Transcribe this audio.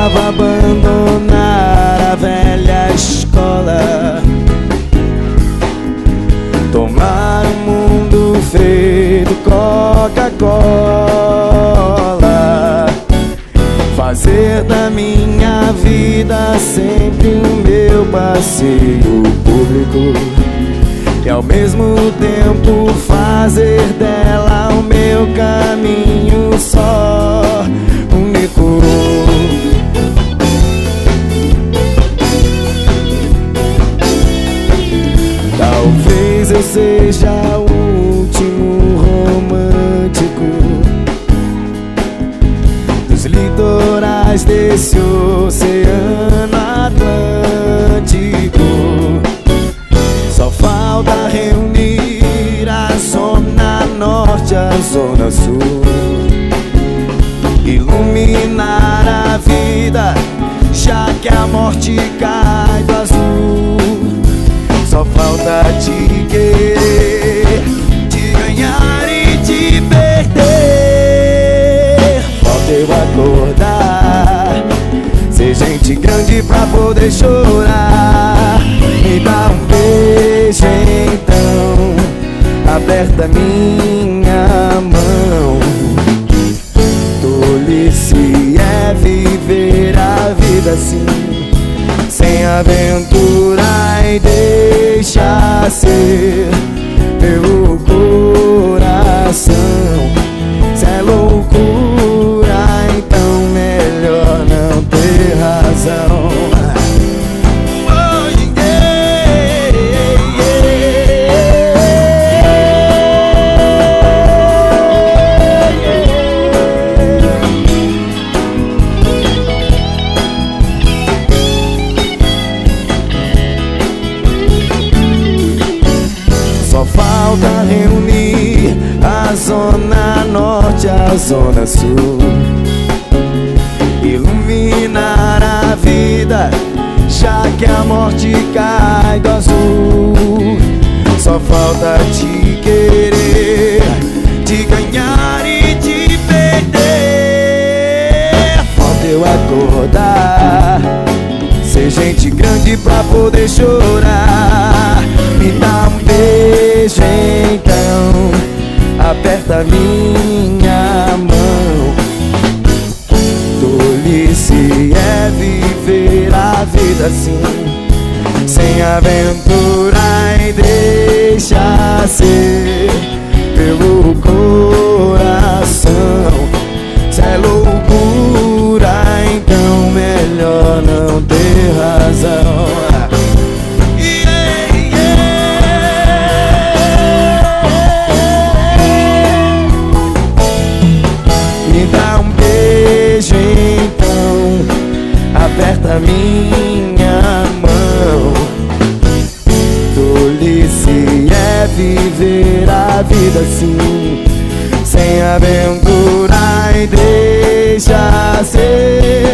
topava abandonar a velha escola, tomar um mundo feito Coca-Cola, fazer da minha vida sempre o meu passeio público e ao mesmo tempo fazer dela o meu caminho só único. Talvez eu seja o último romântico dos litorais desse oceano Atlântico. Só falta reunir a zona norte, a zona sul, iluminar a vida, já que a morte cai do azul. Só falta te querer, te ganhar e te perder. Falta eu acordar, ser gente grande pra poder chorar. Me dá um beijo então, aperta minha mão. Tolice é viver a vida assim, sem aventura, e deixa ser pelo coração. Se é loucura, então melhor não ter razão. Falta reunir a zona norte, a zona sul, iluminar a vida, já que a morte cai do azul. Só falta te querer, te ganhar e te perder. Falta eu acordar, ser gente grande pra poder chorar. Me dá um beijo então, aperta minha mão. Tolice é viver a vida assim, sem aventura, e deixa ser pelo coração. Se é loucura, então melhor não ter razão. Aperta minha mão. Tolice é viver a vida assim, sem aventura, e deixa ser